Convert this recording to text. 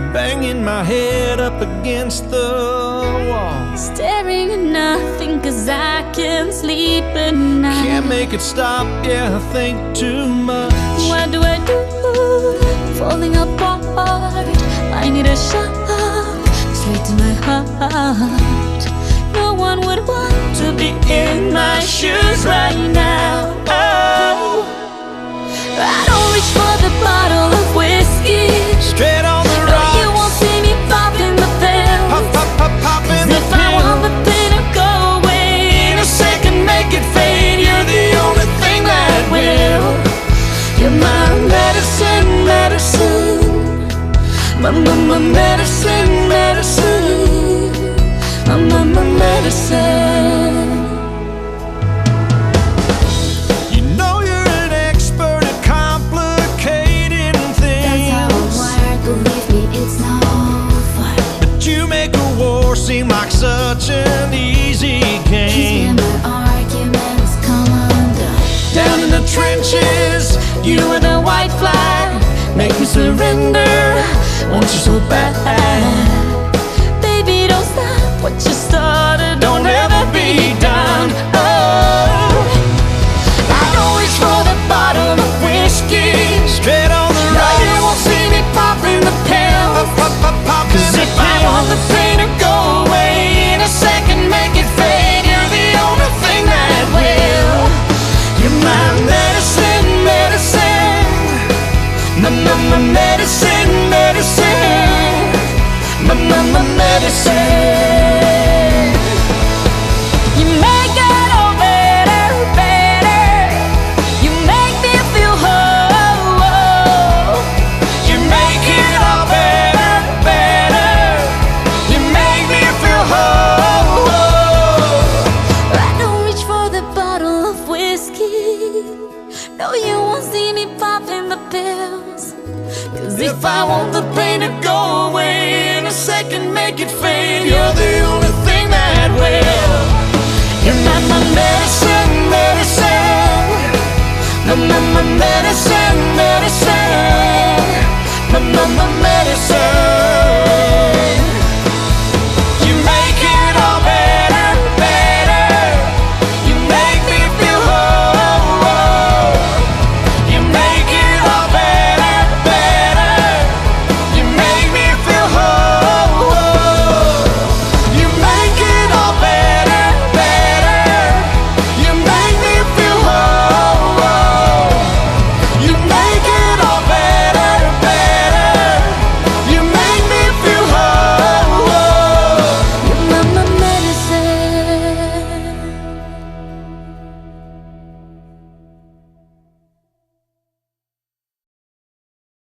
banging my head up against the wall. Staring at nothing 'cause I can't sleep at night. Can't make it stop, yeah, I think too much. What do I do? Falling apart. I need a shot straight to my heart. No one would want to be in my shoes right now. Oh, I don't reach for the bottle of whiskey. Straight on the No, rocks. you won't see me popping the pill. Pop, pop, pop, popping the If I want the pain to go away in a second, make it fade. You're the only thing that will. You're my medicine, medicine. My medicine, medicine. My medicine. You know you're an expert at complicating That's how I'm things, wired, believe me, it's no fun. but you make a war seem like such an easy He's game. been my arguments come undone. Down in the trenches, You were the white flag, make me surrender. Want you so bad. Baby, don't stop what you started, don't ever be done. Oh, I don't reach for the bottle of whiskey. straight on the No, you rocks. won't see me popping the pill. Pop, pop, pop, popping 'Cause the if I want the pain to go away in a second, make it fade. You're the only thing that will. You're my medicine, medicine. My medicine, medicine. My medicine. You make it all better, better. You make me feel whole. You make it all better, better. You make me feel whole. I don't reach for the bottle of whiskey. No, you won't see me popping the pills. 'Cause if I want the pain to go